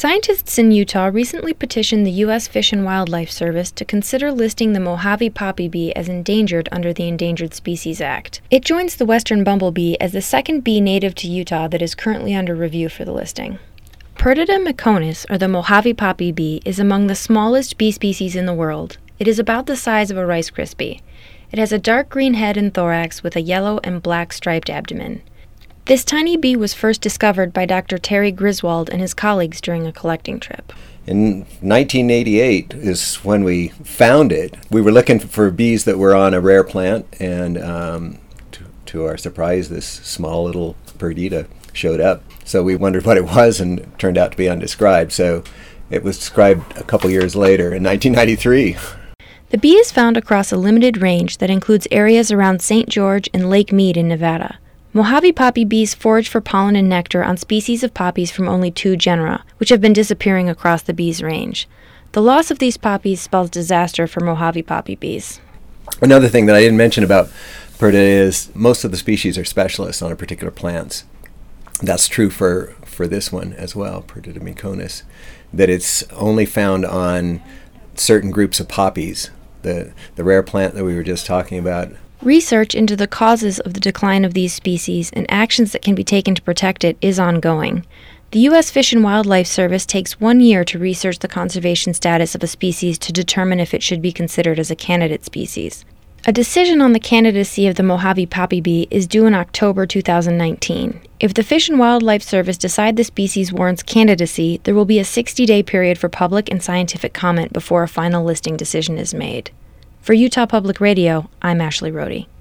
Scientists in Utah recently petitioned the U.S. Fish and Wildlife Service to consider listing the Mojave poppy bee as endangered under the Endangered Species Act. It joins the western bumblebee as the second bee native to Utah that is currently under review for the listing. Perdita meconis, or the Mojave poppy bee, is among the smallest bee species in the world. It is about the size of a Rice Krispie. It has a dark green head and thorax with a yellow and black striped abdomen. This tiny bee was first discovered by Dr. Terry Griswold and his colleagues during a collecting trip. In 1988 is when we found it. We were looking for bees that were on a rare plant, and to our surprise, this small little Perdita showed up. So we wondered what it was, and it turned out to be undescribed. So it was described a couple years later in 1993. The bee is found across a limited range that includes areas around St. George and Lake Mead in Nevada. Mojave poppy bees forage for pollen and nectar on species of poppies from only 2 genera, which have been disappearing across the bee's range. The loss of these poppies spells disaster for Mojave poppy bees. Another thing that I didn't mention about Perdita is most of the species are specialists on a particular plants. That's true for this one as well, Perdita meconis, that it's only found on certain groups of poppies. The rare plant that we were just talking about. Research into the causes of the decline of these species and actions that can be taken to protect it is ongoing. The U.S. Fish and Wildlife Service takes 1 year to research the conservation status of a species to determine if it should be considered as a candidate species. A decision on the candidacy of the Mojave poppy bee is due in October 2019. If the Fish and Wildlife Service decide the species warrants candidacy, there will be a 60-day period for public and scientific comment before a final listing decision is made. For Utah Public Radio, I'm Ashley Rohde.